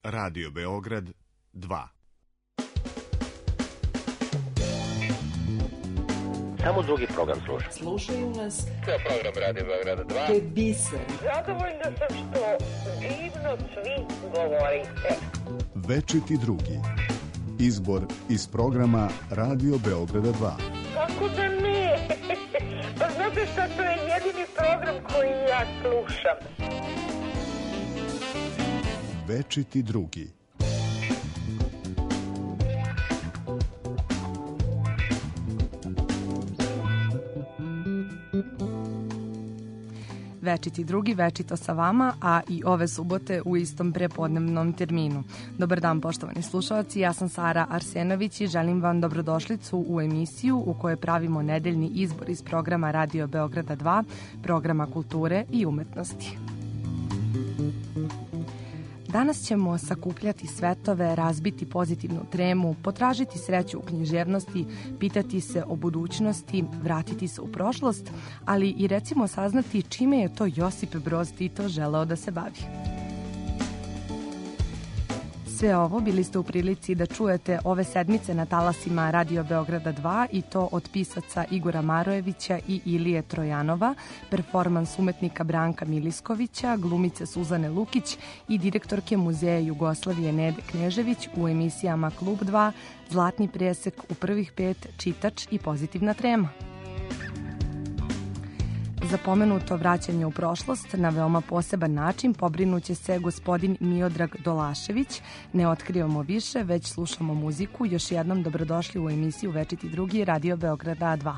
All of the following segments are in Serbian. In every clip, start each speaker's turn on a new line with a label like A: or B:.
A: Radio Beograd 2.
B: Samo drugi program slušam.
C: Slušaju nas.
B: To je program Radio Beograda 2.
C: To je biser.
D: Zadovoljna sam što divno svi govorite.
A: Večiti drugi. Izbor iz programa Radio Beograda 2.
D: Kako da ne? Pa znate šta, to je jedini program koji ja slušam.
A: Večiti drugi.
E: Večiti drugi, večito sa vama, a i ove subote u istom prepodnevnom terminu. Dobar dan, poštovani slušalci, ja sam Sara Arsenović i želim vam dobrodošlicu u emisiju u kojoj pravimo nedeljni izbor iz programa Radio Beograda 2, programa kulture i umetnosti. Danas ćemo sakupljati svetove, razbiti pozitivnu tremu, potražiti sreću u književnosti, pitati se o budućnosti, vratiti se u prošlost, ali i recimo saznati čime je to Josip Broz Tito želeo da se bavi. Sve ovo bili ste u prilici da čujete ove sedmice na talasima Radio Beograda 2 i to od pisaca Igora Marojevića i Ilije Trojanova, performans umetnika Branka Miliskovića, glumice Suzane Lukić i direktorke Muzeja Jugoslavije Nede Knežević u emisijama Klub 2, Zlatni presek u prvih 5, Čitač i Pozitivna trema. Za pomenuto vraćanje u prošlost na veoma poseban način pobrinuće se gospodin Miodrag Dolašević. Ne otkrivamo više, već slušamo muziku. Još jednom dobrodošli u emisiju Večiti drugi Radio Beograda 2.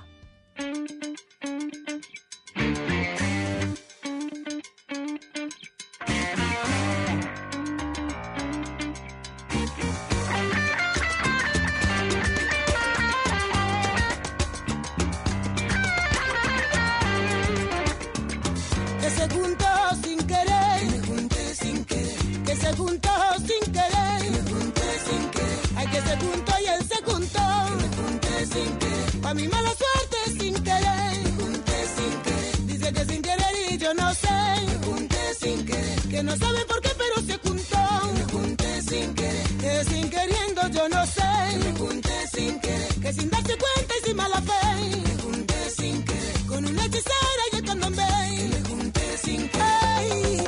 F: A mi mala suerte sin querer, me junté sin querer. Dice que sin querer y yo no sé, me junté sin querer. Que no sabe por qué pero se juntó, me junté sin querer. Que sin queriendo yo no sé, me junté sin querer. Que sin darse cuenta y sin mala fe, me junté sin querer. Con una hechicera y el candombe, me junté sin querer.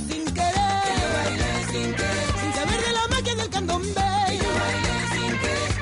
F: Sin saber de la magia del candombe, yo bailé sin querer.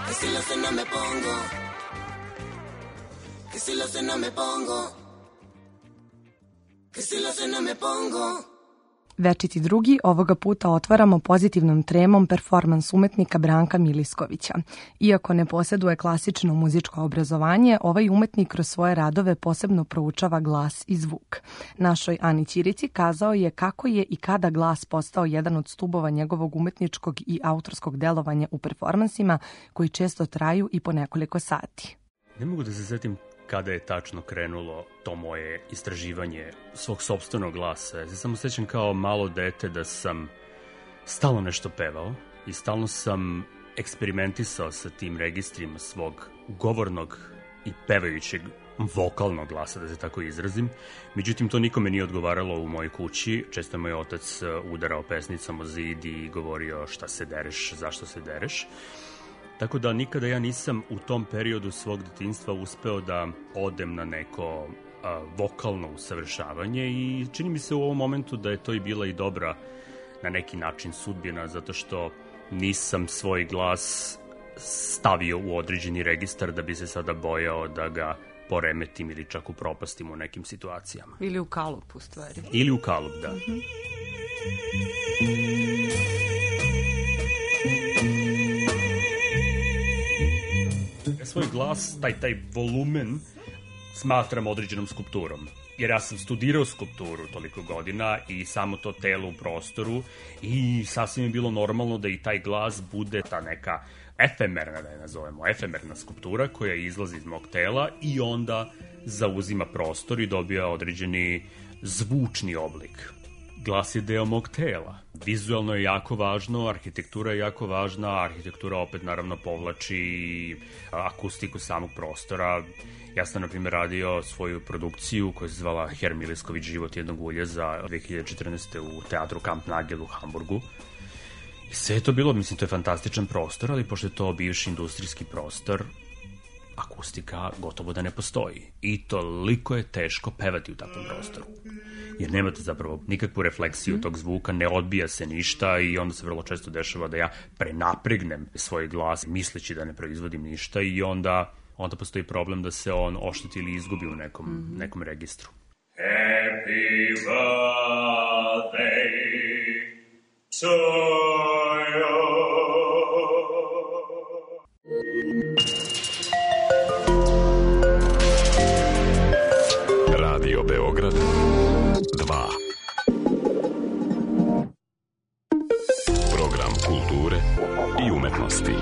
F: Que si lo sé no me pongo. Que si lo sé no me pongo. Que si lo sé no me pongo.
E: Večiti drugi ovoga puta otvaramo pozitivnom tremom performans umetnika Branka Miliskovića. Iako ne posjeduje klasično muzičko obrazovanje, ovaj umetnik kroz svoje radove posebno proučava glas i zvuk. Našoj Ani Ćirici kazao je kako je i kada glas postao jedan od stubova njegovog umetničkog i autorskog delovanja u performansima koji često traju i po nekoliko sati.
C: Ne mogu da se setim kada je tačno krenulo to moje istraživanje svog sopstvenog glasa. Ja se samo sećam kao malo dete da sam stalno nešto pevao i stalno sam eksperimentisao sa tim registrima svog govornog i pevajućeg vokalnog glasa, da se tako izrazim. Međutim, to nikome nije odgovaralo u mojoj kući. Često je moj otac udarao pesnicom o zid i govorio šta se dereš, zašto se dereš. Tako da nikada ja nisam u tom periodu svog detinjstva uspeo da odem na neko vokalno usavršavanje i čini mi se u ovom momentu da je to i bila i dobra na neki način sudbina, zato što nisam svoj glas stavio u određeni registar da bi se sada bojao da ga poremetim ili čak upropastim u nekim situacijama.
E: Ili u kalup, u stvari.
C: Ili u kalup, da. Svoj glas, taj volumen smatram određenom skulpturom. Jer ja sam studirao skulpturu toliko godina i samo to telo u prostoru i sasvim je bilo normalno da i taj glas bude ta neka efemerna, da je nazovemo, efemerna skulptura koja izlazi iz mog tela i onda zauzima prostor i dobija određeni zvučni oblik. Glas je deo mog tela. Vizualno je jako važno, arhitektura je jako važna, arhitektura opet naravno povlači akustiku samog prostora. Ja sam, na primjer, radio svoju produkciju koja se zvala Herr Milisković, život jednog ulja za 2014. u teatru Kamp Nagel u Hamburgu. I sve je to bilo, mislim, to je fantastičan prostor, ali pošto je to bivši industrijski prostor, akustika gotovo da ne postoji. I toliko je teško pevati u takvom prostoru. Jer nemate zapravo nikakvu refleksiju tog zvuka, ne odbija se ništa i onda se vrlo često dešava da ja prenapregnem svoj glas misleći da ne proizvodim ništa i onda postoji problem da se on ošteti ili izgubi u nekom registru. Happy birthday to you.
A: Radio Beograd 2. Program kulture i umetnosti.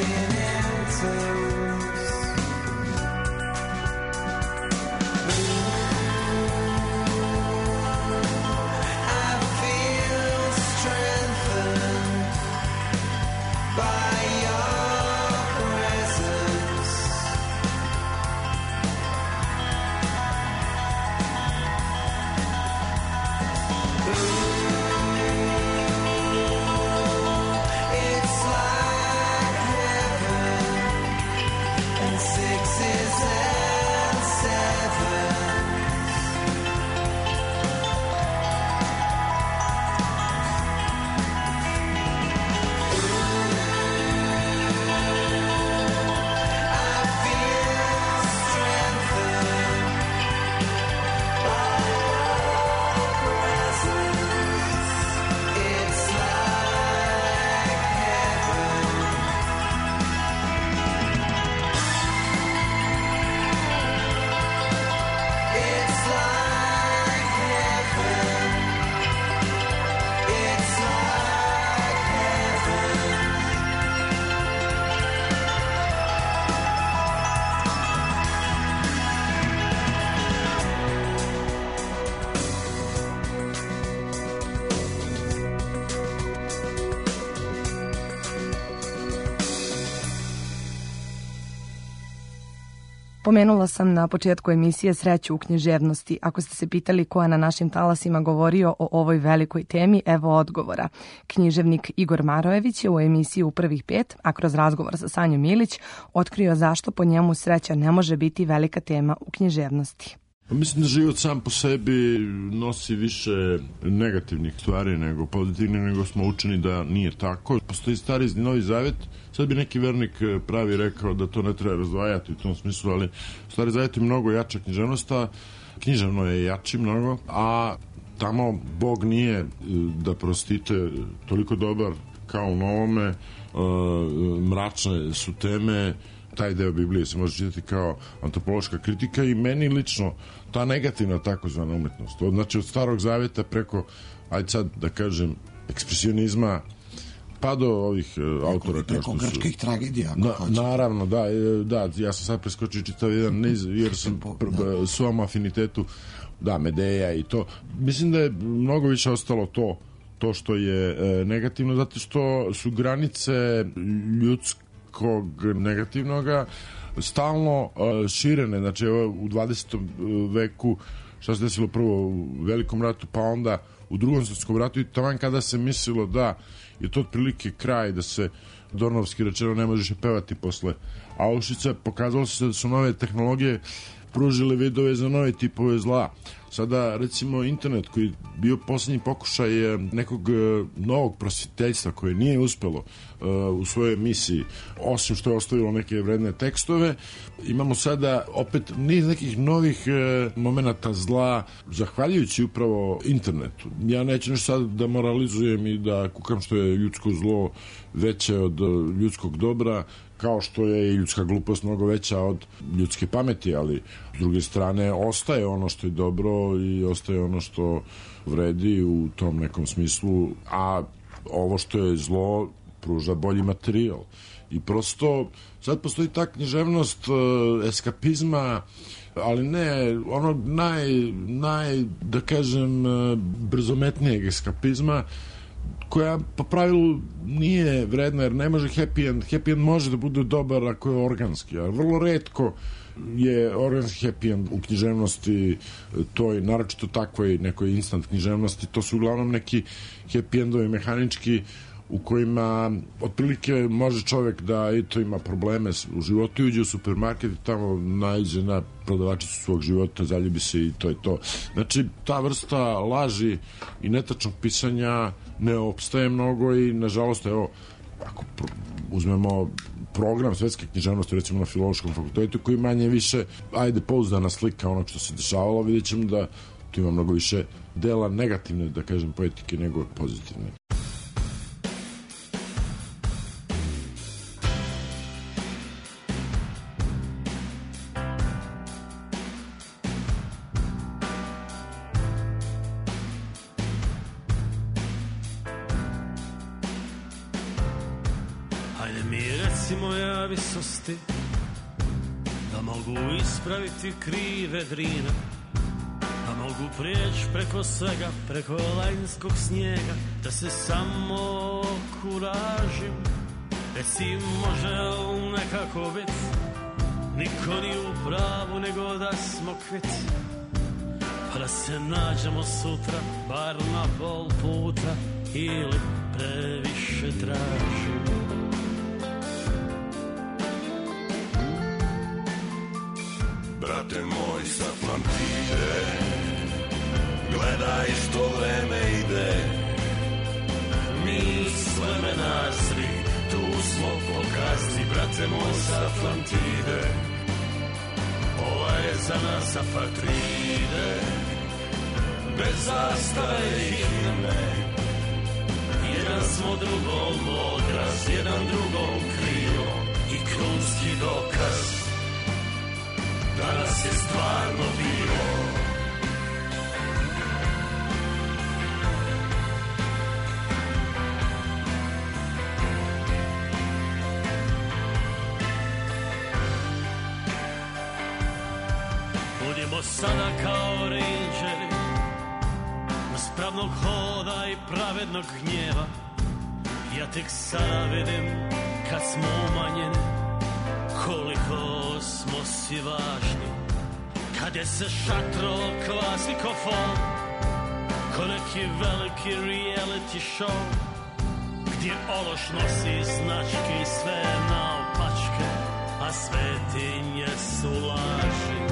E: Pomenula sam na početku emisije sreću u književnosti. Ako ste se pitali ko je na našim talasima govorio o ovoj velikoj temi, evo odgovora. Književnik Igor Marojević je u emisiji U prvih 5, a kroz razgovor sa Sanjom Milić, otkrio zašto po njemu sreća ne može biti velika tema u književnosti.
G: Mislim da život sam po sebi nosi više negativnih stvari nego pozitivnih, nego smo učeni da nije tako. Postoji Stari i Novi Zavet. Sad bi neki vernik pravi rekao da to ne treba razdvajati u tom smislu, ali Stari Zavet je mnogo jača književnost, književno je jači mnogo, a tamo Bog nije, da prostite, toliko dobar kao u Novome, mračne su teme. Taj deo Biblije se može čitati kao antropološka kritika i meni lično ta negativna takozvana umetnost, znači od Starog Zaveta preko, ajde sad da kažem, ekspresionizma pa do ovih autora
H: preko grčkih tragedija.
G: Naravno, da, ja sam sad preskočio čitav jedan niz, jer sam svom afinitetu, Medeja i to. Mislim da je mnogo više ostalo to što je negativno, zato što su granice ljudskog negativnoga stalno širene. Znači, u 20. veku šta se desilo prvo u Velikom ratu, pa onda u Drugom svjetskom ratu, i taman kada se mislilo da je to otprilike kraj, da se Dornovski rečeno ne možeš pevati posle Auschwitza, pokazalo se da su nove tehnologije pružile vidove za nove tipove zla. Sada, recimo, internet koji je bio posljednji pokušaj nekog novog prosvjeteljstva koje nije uspelo u svojoj misiji, osim što je ostavilo neke vredne tekstove, imamo sada opet niz nekih novih momenata zla, zahvaljujući upravo internetu. Ja neću nešto sad da moralizujem i da kukam što je ljudsko zlo veće od ljudskog dobra, kao što je i ljudska glupost mnogo veća od ljudske pameti, ali s druge strane ostaje ono što je dobro i ostaje ono što vredi u tom nekom smislu, a ovo što je zlo pruža bolji materijal. I prosto sad postoji ta književnost eskapizma, ali ne onog da kažem, brzometnijeg eskapizma, koja po pravilu nije vredna, jer ne može happy end. Happy end može da bude dobar ako je organski, a vrlo retko je organski happy end u književnosti, toj, naročito takvoj nekoj instant književnosti. To su uglavnom neki happy endovi mehanički u kojima otprilike može čovek da ima probleme u životu, uđe u supermarket i tamo naiđe na prodavačicu svog života, zaljubi se i to je to. Znači, ta vrsta laži i netačnog pisanja ne opstaje mnogo i, nažalost, evo, ako uzmemo program svetske književnosti, recimo na Filološkom fakultetu, koji manje više, pouzdana slika onog što se dešavalo, vidjet ćemo da tu ima mnogo više dela negativne, da kažem, poetike nego pozitivne.
H: mi reci moja visosti, da mogu ispraviti krive drine, da mogu prijeći preko svega, preko lanjskog snijega, da se samo kuražim. Reci može li nekako bit, niko ni u pravu nego da smo kvit, pa da se nađemo sutra, bar na pol puta, ili previše tražim.
I: Brate moj sa Atlantide, gledaj što vreme ide, mi s vremena sri, tu smo pokazni. Brate moj sa Atlantide, ova je za nas apatride, bez zastave i himne, jedan smo drugom odraz, jedan drugom krilo i krunski dokaz da nas je stvarno bilo. Budimo sada kao rangeri, uz pravnog hoda i pravednog gnjeva. Ja tek sada vidim, kad smo umanjeni, koliko smo si važni. Kad je se šatro kvasi ko fol, ko neki veliki reality show, gdje ološ nosi značke i sve naopačke, a svetinje su laži.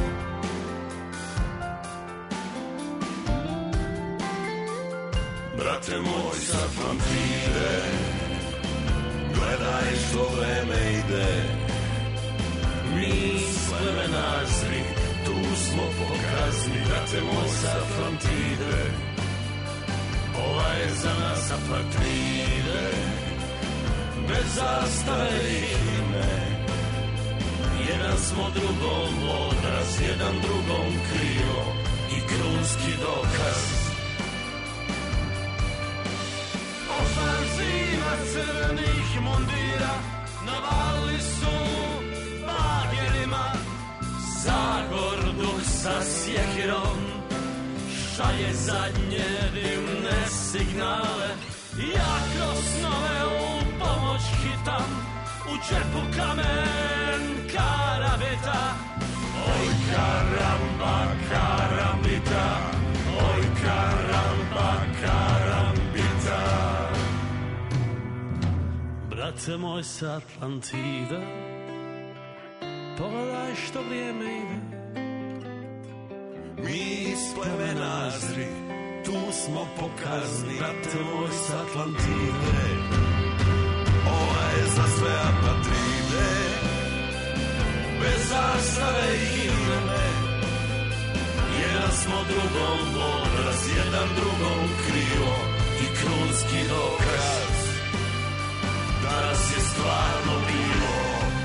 I: Brate moj sa Atlantide, gledaj što vreme ide, mi s vremena zri, tu smo pokazni. Brate moj sa Atlantide, ova je za nas apatride, bez zastave i himne, jedan smo drugom odraz, jedan drugom krilo i krunski dokaz. Ofanziva crvenih mundira navali su bagerima, Zagor duh sa sjekirom šalje zadnje divne signale. Ja kroz snove u pomoć hitam, u džepu kamen karabita. Oj karamba karambita, oj karamba karambita. Brate moj sa Atlantida, pogledaj što vrijeme ide, mi s plemena zri, tu smo pokazni. Brate moj sa Atlantide, ova je za sve apatride, bez zastave i himne, jedan smo drugom odraz, jedan drugom krilo i krunski dokaz da nas je stvarno bilo.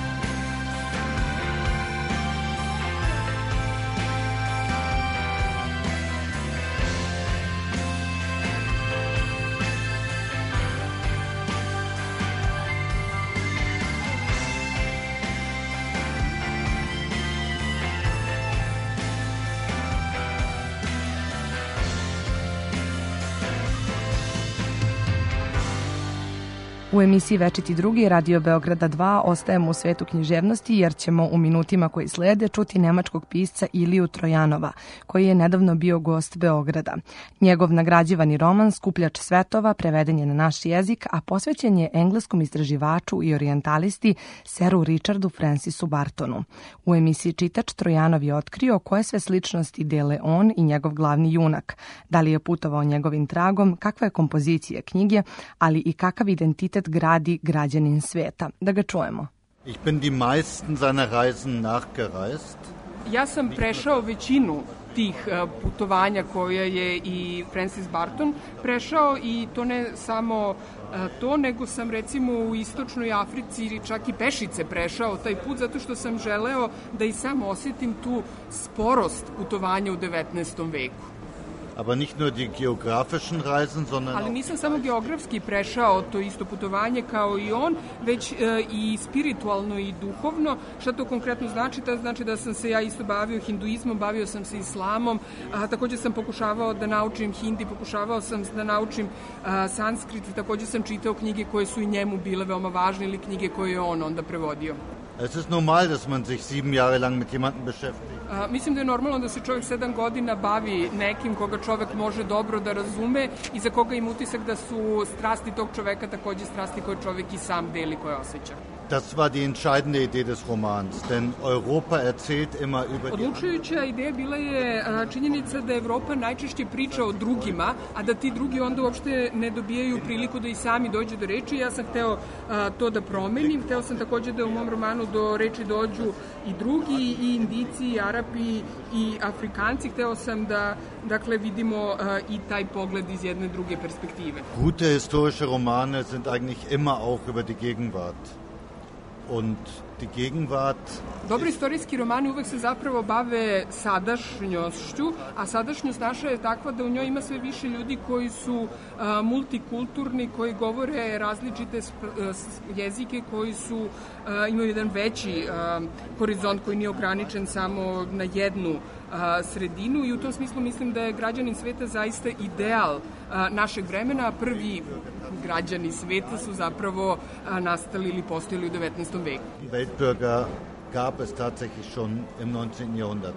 E: U emisiji Večiti drugi Radio Beograda 2 ostajemo u svetu književnosti jer ćemo u minutima koji slede čuti nemačkog pisca Iliju Trojanova, koji je nedavno bio gost Beograda. Njegov nagrađivani roman Skupljač svetova preveden je na naš jezik, a posvećen je engleskom istraživaču i orijentalisti seru Richardu Francisu Bartonu. U emisiji Čitač Trojanov je otkrio koje sve sličnosti dele on i njegov glavni junak, da li je putovao njegovim tragom, kakva je kompozicija knjige, ali i kakav identitet gradi građanin sveta. Da ga čujemo.
J: Ich bin die meisten seiner Reisen nachgereist.
K: Ja sam prešao većinu tih putovanja koje je i Francis Barton prešao, i to ne samo to, nego sam recimo u istočnoj Africi ili čak i pešice prešao taj put, zato što sam želeo da i sam osjetim tu sporost putovanja u 19. veku.
J: Aber nicht nur die geografischen Reisen, sondern
K: Ali nisam samo geografski prešao to isto putovanje kao i on, već i spiritualno i duhovno. Šta to konkretno znači? To znači da sam se ja isto bavio hinduizmom, bavio sam se islamom, takođe sam pokušavao da naučim hindi, pokušavao sam da naučim sanskrit, takođe sam čitao knjige koje su i njemu bile veoma važne ili knjige koje je on onda prevodio.
J: Es ist normal, dass man sich 7 Jahre lang mit jemandem beschäftigt.
K: Mislim da je normalno da se čovjek 7 godina bavi nekim koga čovjek može dobro da razume i za koga ima utisak da su strasti tog čoveka takođe strasti koje čovjek i sam deli, koje osjeća.
J: Das war die entscheidende Idee des Romans, denn Europa erzählt immer über die...
K: Odlučujuća ideja bila je činjenica da Evropa najčešće priča o drugima, a da ti drugi onda uopšte ne dobijaju priliku da i sami dođu do reči. Ja sam hteo to da promenim, hteo sam takođe da u mom romanu do reči dođu i drugi, i Indici, i Arapi, i Afrikanci. Hteo sam da, dakle, vidimo i taj pogled iz jedne druge perspektive.
J: Gute historische Romane sind eigentlich immer auch über die Gegenwart. Und die Gegenwart...
K: Dobri istorijski romani uvek se zapravo bave sadašnjošću, a sadašnjost naša je takva da u njoj ima sve više ljudi koji su multikulturni, koji govore različite jezike, koji su imaju jedan veći horizont koji nije ograničen samo na jednu sredinu i u tom smislu mislim da je Građanin sveta zaista ideal našeg vremena. Prvi građani sveta su zapravo nastali ili postojali u 19. veku.
J: Die Weltbürger gab es tatsächlich schon im 19. Jahrhundert.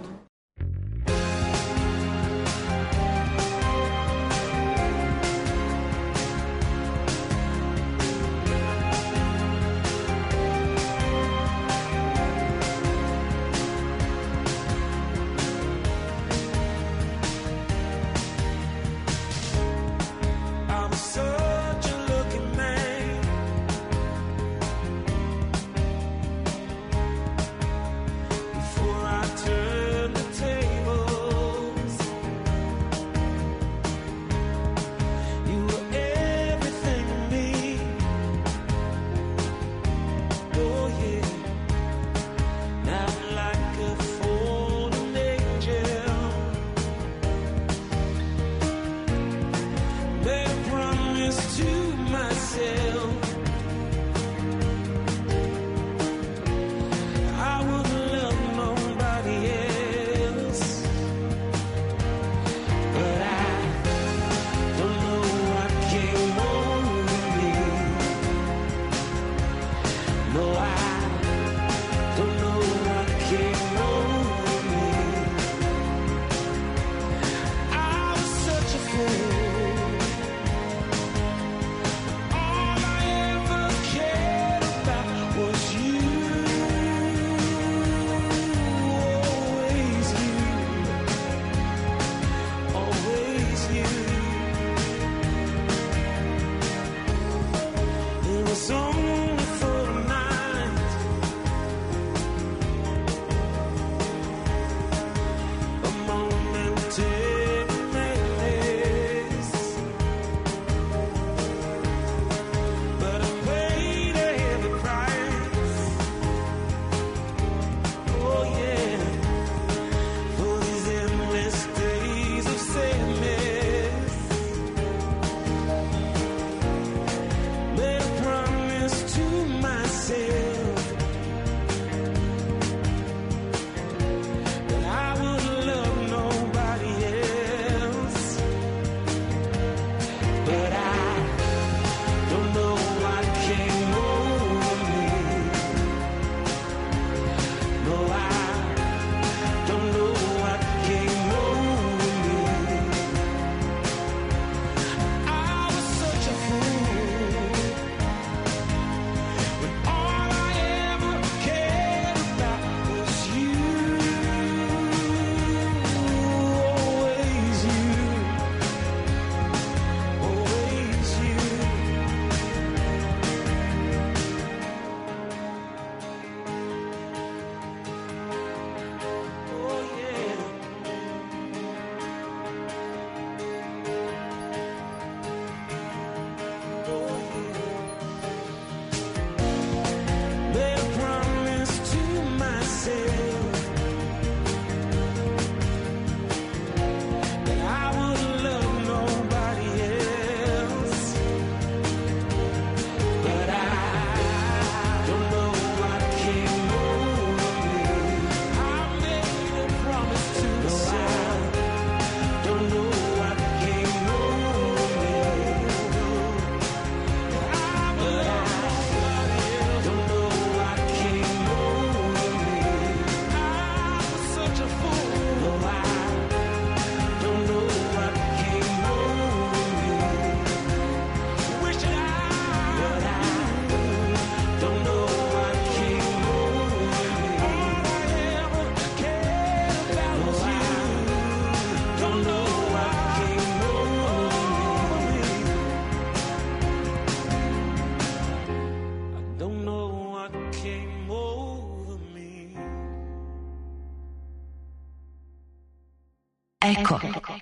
L: Eko.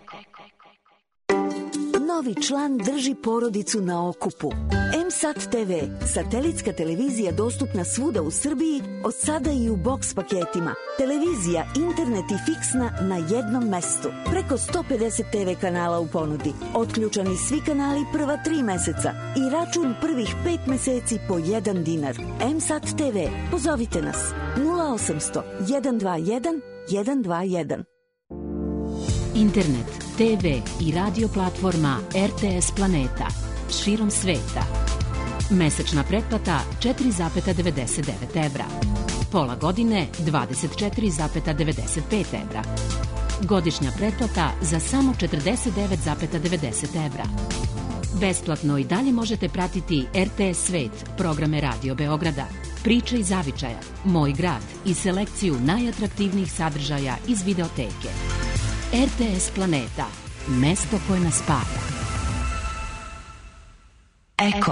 L: Novi član drži porodicu na okupu. M-Sat TV, satelitska televizija dostupna svuda u Srbiji, od sada i u boks paketima. Televizija, internet i fiksna na jednom mestu. Preko 150 TV kanala u ponudi. Otključani svi kanali prva 3 meseca i račun prvih 5 meseci po 1 dinar. M-Sat TV, pozovite nas 0800 121 121.
M: Internet, TV i radio platforma RTS Planeta širom sveta. Mesečna pretplata 4,99 evra. Pola godine 24,95 evra. Godišnja pretplata za samo 49,90 evra. Besplatno i dalje možete pratiti RTS Svet, programe Radio Beograda, Priče iz zavičaja, Moj grad i selekciju najatraktivnijih sadržaja iz videoteke. RTS Planeta, mesto koje nas spaja.
L: Eko.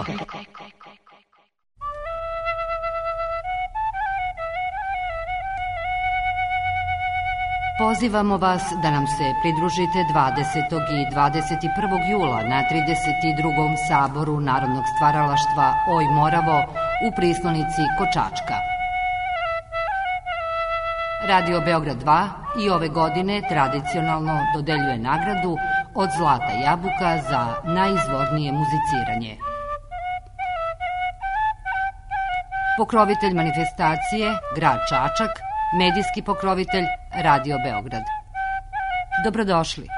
N: Pozivamo vas da nam se pridružite 20. i 21. jula na 32. saboru Narodnog stvaralaštva Oj Moravo u pristonici Kočačka. Radio Beograd 2 i ove godine tradicionalno dodeljuje nagradu od Zlata jabuka za najizvornije muziciranje. Pokrovitelj manifestacije, grad Čačak, medijski pokrovitelj Radio Beograd. Dobrodošli.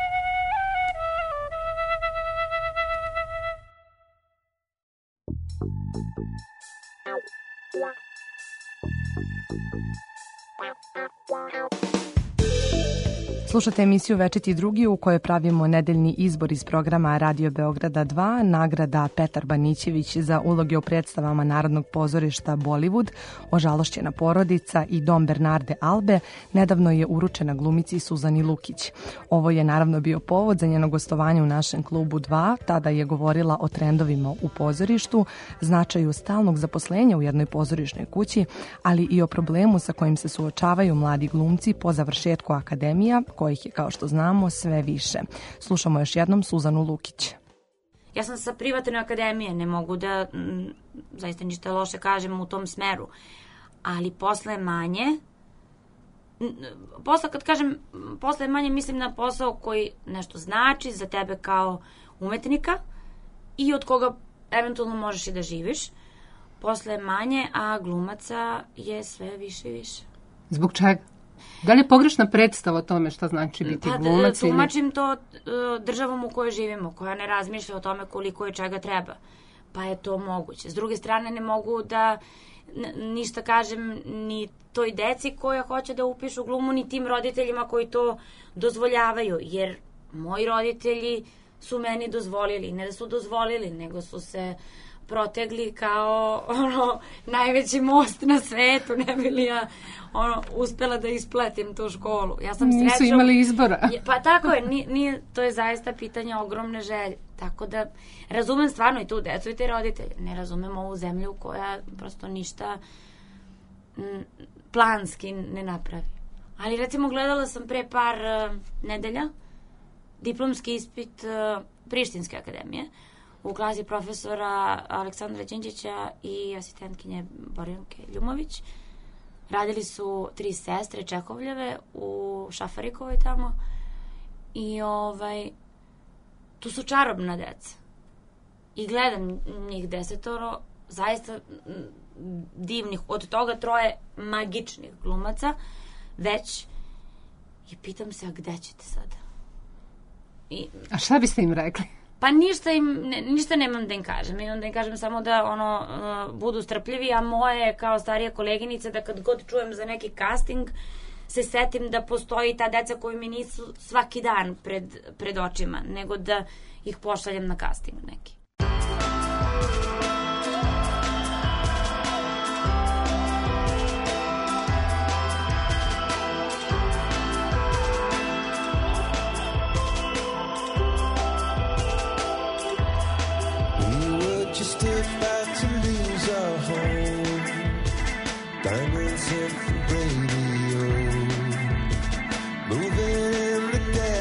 E: Slušate emisiju Večiti drugi u kojoj pravimo nedeljni izbor iz programa Radio Beograda 2, nagrada Petar Banićević za uloge u predstavama Narodnog pozorišta Bollywood, Ožalošćena porodica i Dom Bernarde Albe nedavno je uručena glumici Suzani Lukić. Ovo je naravno bio povod za njeno gostovanje u našem klubu 2, tada je govorila o trendovima u pozorištu, značaju stalnog zaposlenja u jednoj pozorišnoj kući, ali i o problemu sa kojim se suočavaju mladi glumci po završetku akademija, kojih je, kao što znamo, sve više. Slušamo još jednom Suzanu Lukić.
O: Ja sam sa privatne akademije, ne mogu da zaista ništa loše kažem u tom smeru, ali posle manje, kad kažem posle manje, mislim na posao koji nešto znači za tebe kao umetnika i od koga eventualno možeš i da živiš. Posle manje, a glumaca je sve više i više.
K: Zbog čega? Da li je pogrešna predstava o tome šta znači biti glumac?
O: Tumačim to državom u kojoj živimo, koja ne razmišlja o tome koliko je čega treba. Pa je to moguće. S druge strane, ne mogu da ništa kažem ni toj deci koja hoće da upišu glumu, ni tim roditeljima koji to dozvoljavaju. Jer moji roditelji su meni dozvolili. Ne da su dozvolili, nego su se protegli kao najveći most na svetu, ne bi li ja uspela da ispletim tu školu. Ja sam
K: nisu imali izbora.
O: Pa tako je, nije, to je zaista pitanje ogromne želje. Tako da razumem stvarno i tu decu i te roditelje. Ne razumem ovu zemlju koja prosto ništa planski ne napravi. Ali recimo gledala sam pre par nedelja diplomski ispit Prištinske akademije u klasi profesora Aleksandra Đinđića i asistentkinje Borjanke Ljumović. Radili su 3 sestre Čekovljeve u Šafarikovoj tamo i tu su čarobna deca. I gledam njih 10, zaista divnih, od toga 3 magičnih glumaca, već i pitam se, a gde ćete sada?
K: A šta biste im rekli?
O: Pa ništa nemam da im kažem. Imam da im kažem samo da budu strpljivi, a moje kao starija koleginica da kad god čujem za neki casting se setim da postoji ta deca koji mi nisu svaki dan pred očima, nego da ih pošaljem na casting neki.
I: Just about to lose our home. Diamonds hit the radio. Moving in the gas.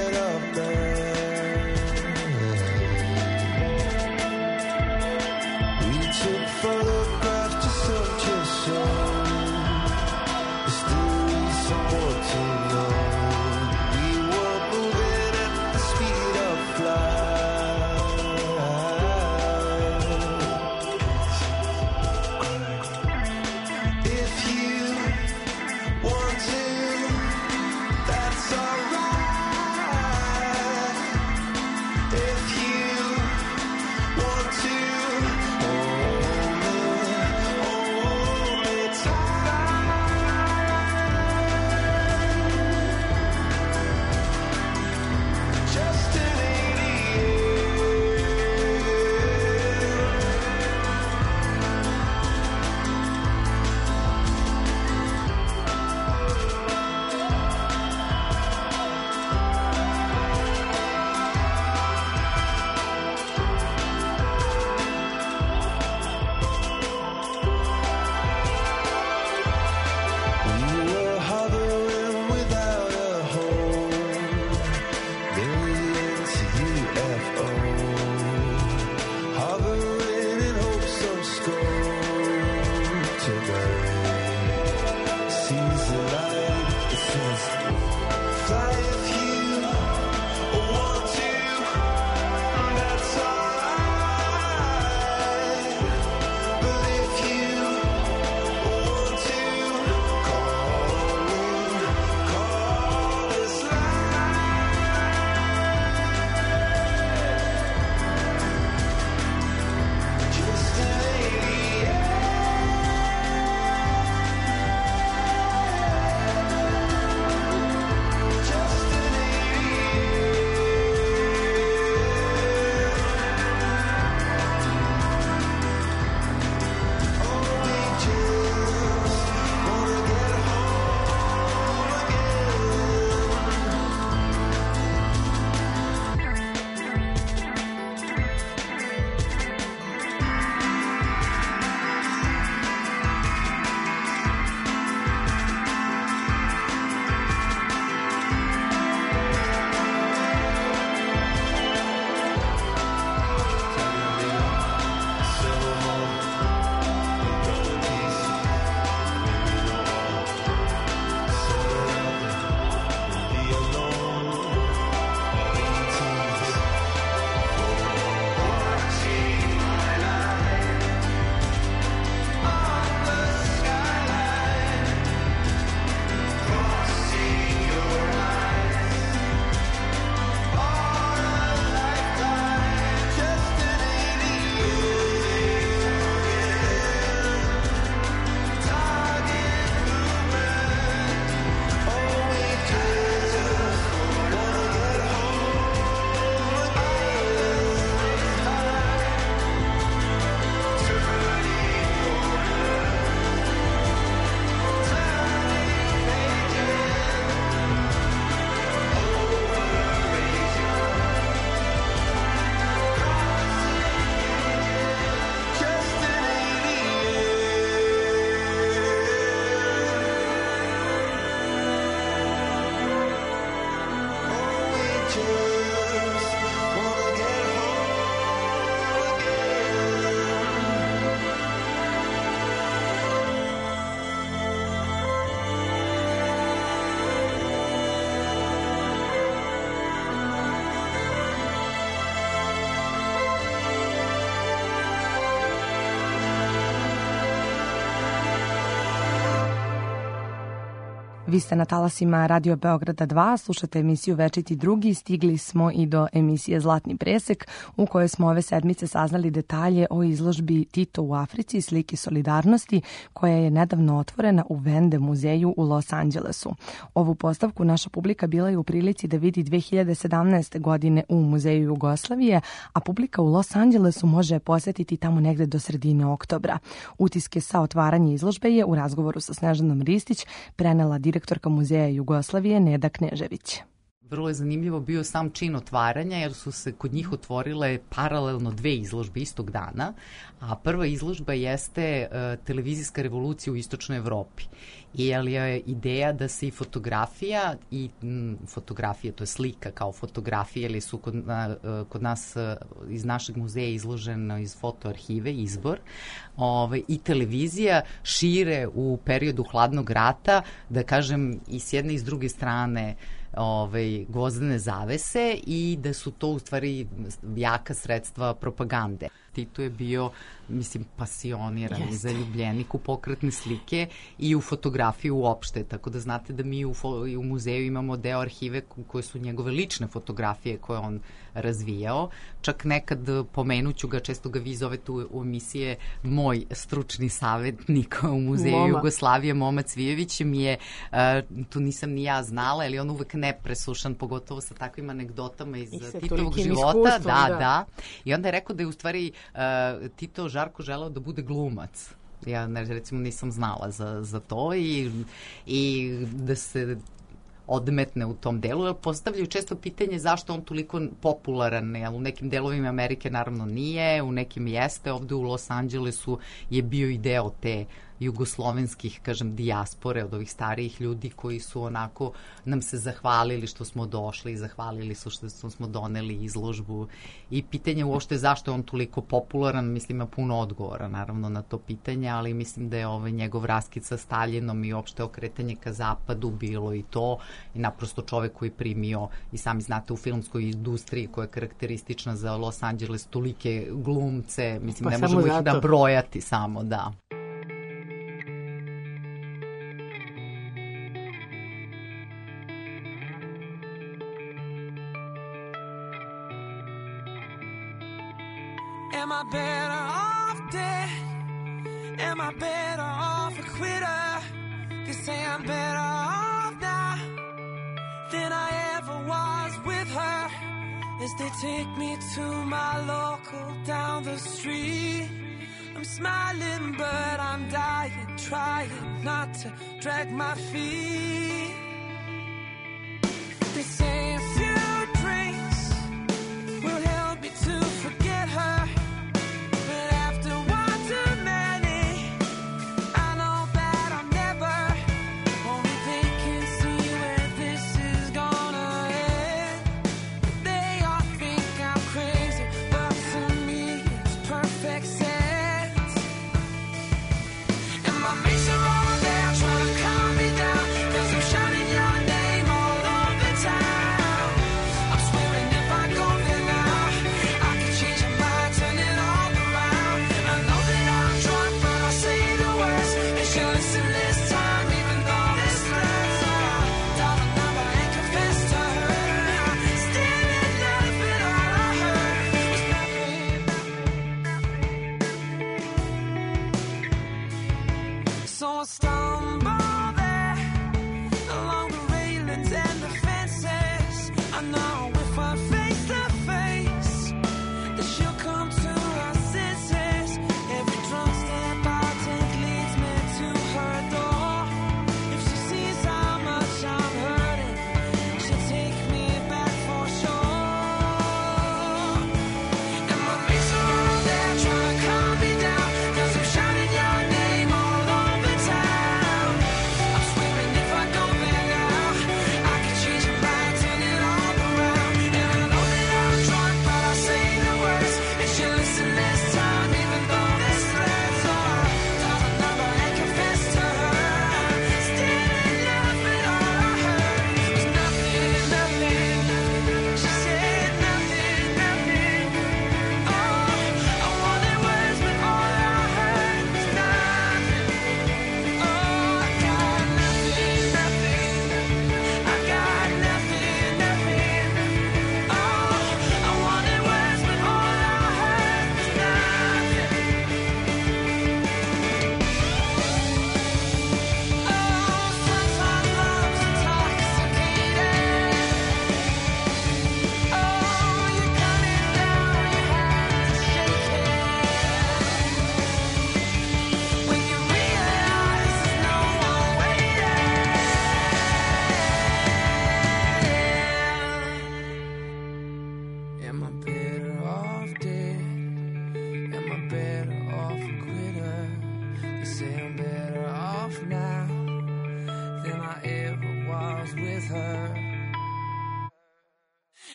E: Vi ste na talasima Radio Beograda 2, slušate emisiju Večiti drugi, stigli smo i do emisije Zlatni presek u kojoj smo ove sedmice saznali detalje o izložbi Tito u Africi, slike solidarnosti, koja je nedavno otvorena u Vende muzeju u Los Angelesu. Ovu postavku naša publika bila je u prilici da vidi 2017. godine u Muzeju Jugoslavije, a publika u Los Angelesu može posetiti tamo negde do sredine oktobra. Utiske sa otvaranja izložbe je u razgovoru sa Snežanom Ristić prenela direktorka Muzeja Jugoslavije Neda Knežević.
P: Vrlo je zanimljivo bio sam čin otvaranja, jer su se kod njih otvorile paralelno dve izložbe istog dana, a prva izložba jeste televizijska revolucija u istočnoj Evropi. I je ideja da se i fotografija, to je slika kao fotografija, ili su kod nas iz našeg muzeja izloženo iz fotoarhive, izbor, i televizija šire u periodu hladnog rata, da kažem, i s jedne i s druge strane gvozdene zavese, i da su to u stvari jaka sredstva propagande. Tito je bio, pasioniran i zaljubljenik u pokretne slike i u fotografiju uopšte, tako da znate da mi u muzeju imamo deo arhive koje su njegove lične fotografije koje on razvijao. Čak nekad pomenuću ga, često ga vi zovete u emisije, moj stručni savjetnik u Muzeju Jugoslavije, Moma Cvijević, mi je, to nisam ni ja znala, ali on uvek nepresušan, pogotovo sa takvim anegdotama iz Titovog života. Da. I onda je rekao da je u stvari Tito Žarko želeo da bude glumac. Ja recimo nisam znala za to i da se odmetne u tom delu. Postavljaju često pitanje zašto on toliko popularan, jer u nekim delovima Amerike naravno nije, u nekim jeste, ovde u Los Angelesu je bio i deo te jugoslovenskih, dijaspore, od ovih starijih ljudi koji su onako nam se zahvalili što smo došli i zahvalili su što smo doneli izložbu. I pitanje uopšte zašto je on toliko popularan, ima puno odgovora naravno na to pitanje, ali mislim da je njegov raskid sa Staljinom i uopšte okretanje ka zapadu bilo i to, i naprosto čovek koji primio, i sami znate, u filmskoj industriji koja je karakteristična za Los Angeles, tolike glumce, ne možemo ih nabrojati samo, da.
I: Am I better off dead? Am I better off a quitter? They say I'm better off now than I ever was with her. As they take me to my local down the street, I'm smiling but I'm dying, trying not to drag my feet. They say a few drinks will help me to forget her. Trying to calm me down, 'cause I'm shining your name all over town.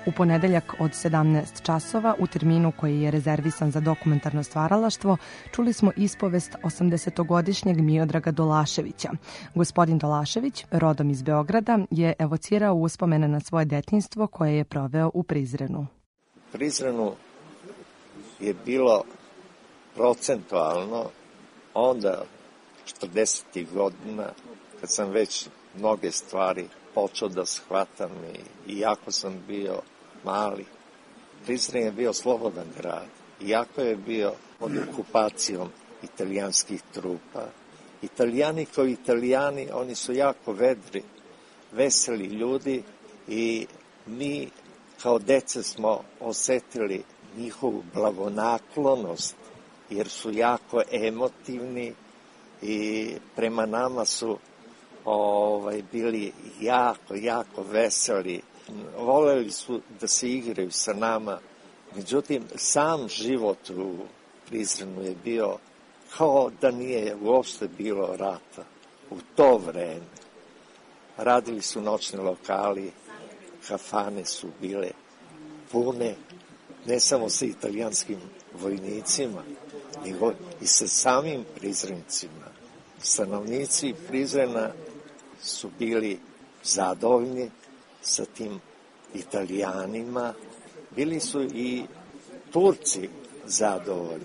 E: U ponedeljak od 17 časova u terminu koji je rezervisan za dokumentarno stvaralaštvo čuli smo ispovest 80-godišnjeg Miodraga Dolaševića. Gospodin Dolašević, rodom iz Beograda, je evocirao uspomene na svoje detinjstvo koje je proveo u Prizrenu.
Q: U Prizrenu je bilo procentualno onda 40. godina, kad sam već mnoge stvari počeo da shvatam i iako sam bio mali, Prizren je bio slobodan grad. Iako je bio pod okupacijom italijanskih trupa. Italijani kao Italijani, oni su jako vedri, veseli ljudi i mi kao dece smo osetili njihovu blagonaklonost jer su jako emotivni i prema nama su bili jako veseli. Voleli su da se igraju sa nama. Međutim, sam život u Prizrenu je bio kao da nije uopšte bilo rata. U to vreme radili su noćni lokali, kafane su bile pune, ne samo sa italijanskim vojnicima, nego i sa samim Prizrencima. Stanovnici Prizrena su bili zadovoljni sa tim Italijanima. Bili su i Turci zadovoljni.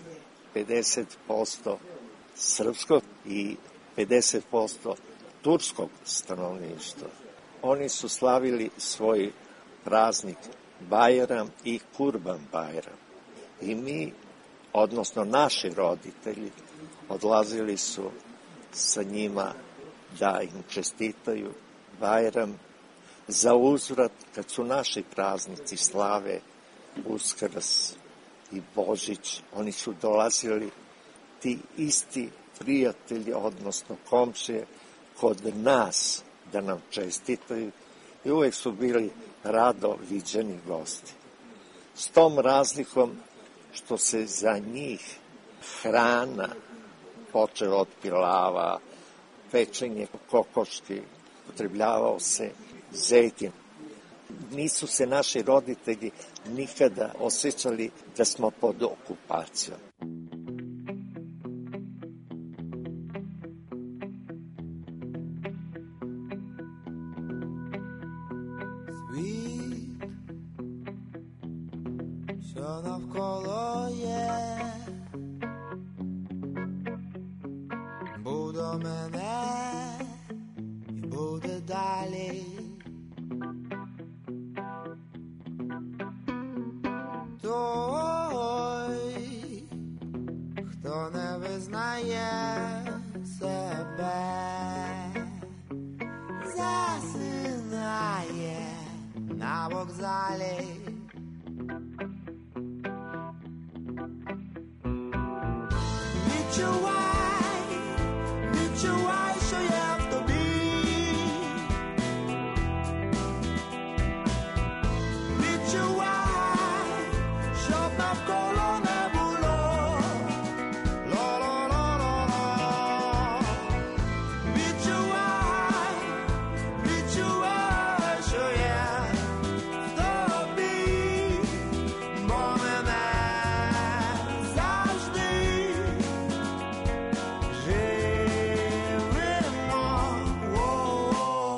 Q: 50% srpskog i 50% turskog stanovništva. Oni su slavili svoj praznik Bajram i Kurban Bajram. I mi, odnosno naši roditelji, odlazili su sa njima da im čestitaju Bajram. Za uzvrat, kad su naši praznici slave, Uskrs i Božić, oni su dolazili, ti isti prijatelji, odnosno komšije, kod nas da nam čestitaju i uvek su bili rado viđeni gosti. S tom razlikom što se za njih hrana, počeo od pilava, pečenje kokoški, upotrebljavao se zejtin. Nisu se naši roditelji nikada osjećali da smo pod okupacijom.
I: Світ, що навколо є, буде мене і буде далі. Той, хто не визнає себе, засинає на вокзалі. Відчувай, що я в тобі. Відчувай, щоб навколо не було. Ло-ло-ло-ло-ло. Відчувай, що я в тобі. Бо мене завжди живемо. О-о-о.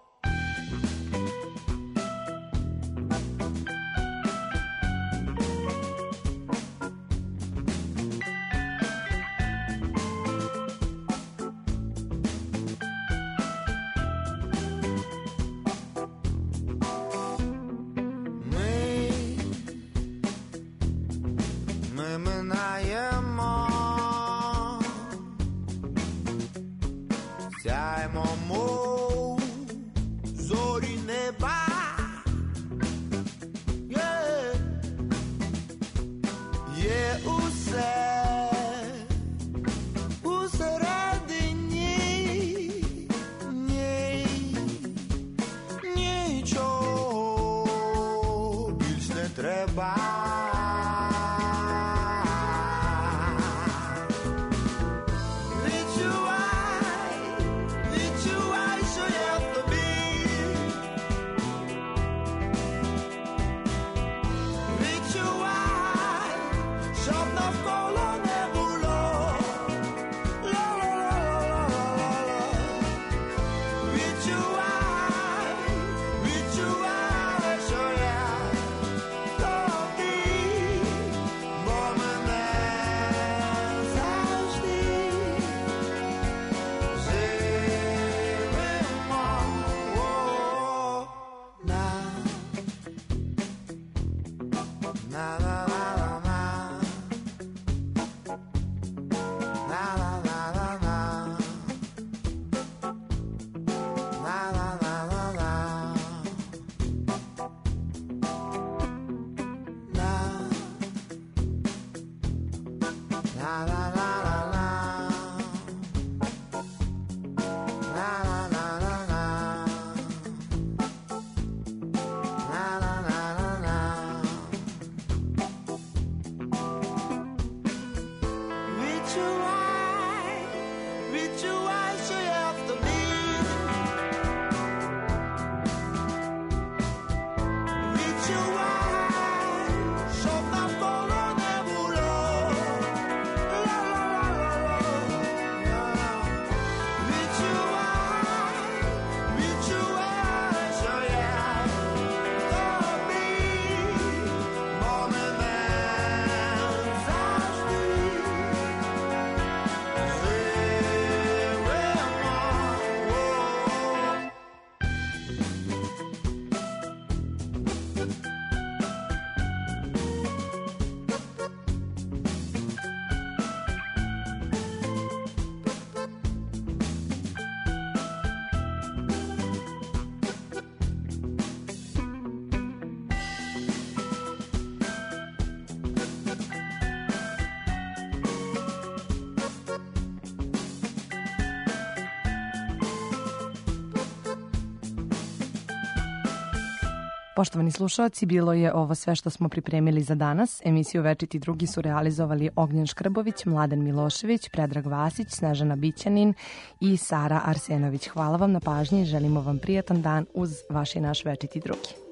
I: Ми минаємо, сяємо, мов зорі неба. Є усе усередині, нічого більш не треба. Відчувай, що я в тобі.
E: Poštovani slušalci, bilo je ovo sve što smo pripremili za danas. Emisiju Večiti drugi su realizovali Ognjen Škrbović, Mladen Milošević, Predrag Vasić, Snežana Bićanin i Sara Arsenović. Hvala vam na pažnji i želimo vam prijatan dan uz vaš i naš Večiti drugi.